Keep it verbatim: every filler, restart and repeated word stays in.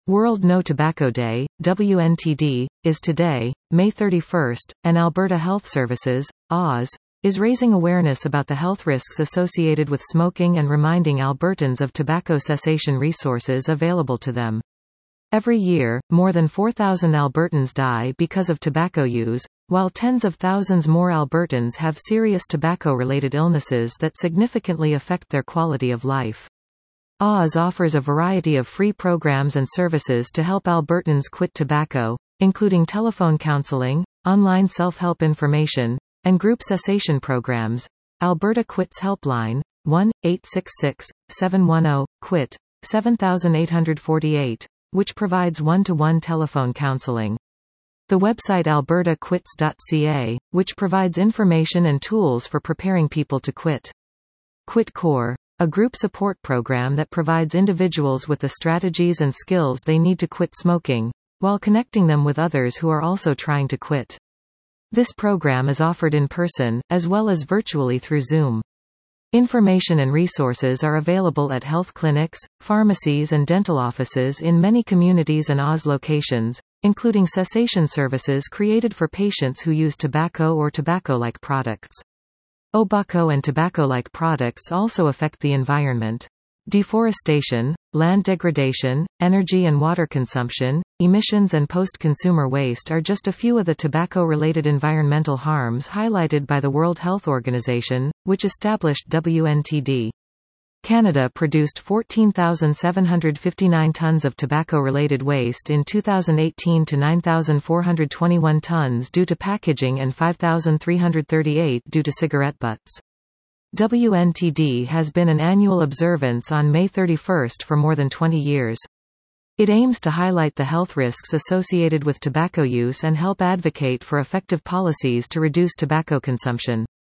World No Tobacco Day, W N T D, is today, May thirty-first, and Alberta Health Services, A W S, is raising awareness about the health risks associated with smoking and reminding Albertans of tobacco cessation resources available to them. Every year, more than four thousand Albertans die because of tobacco use, while tens of thousands more Albertans have serious tobacco-related illnesses that significantly affect their quality of life. A W S offers a variety of free programs and services to help Albertans quit tobacco, including telephone counseling, online self-help information, and group cessation programs. Alberta Quits Helpline, one eight six six, seven one zero, quit, seven eight four eight, which provides one-to-one telephone counseling. The website alberta quits dot c a, which provides information and tools for preparing people to quit. Quit Core, a group support program that provides individuals with the strategies and skills they need to quit smoking, while connecting them with others who are also trying to quit. This program is offered in person, as well as virtually through Zoom. Information and resources are available at health clinics, pharmacies and dental offices in many communities and A W S locations, including cessation services created for patients who use tobacco or tobacco-like products. Tobacco and tobacco-like products also affect the environment. Deforestation, land degradation, energy and water consumption, emissions and post-consumer waste are just a few of the tobacco-related environmental harms highlighted by the World Health Organization, which established W N T D. Canada produced fourteen thousand seven hundred fifty-nine tons of tobacco-related waste in two thousand eighteen to nine thousand four hundred twenty-one tons due to packaging and five thousand three hundred thirty-eight due to cigarette butts. W N T D has been an annual observance on May thirty-first for more than twenty years. It aims to highlight the health risks associated with tobacco use and help advocate for effective policies to reduce tobacco consumption.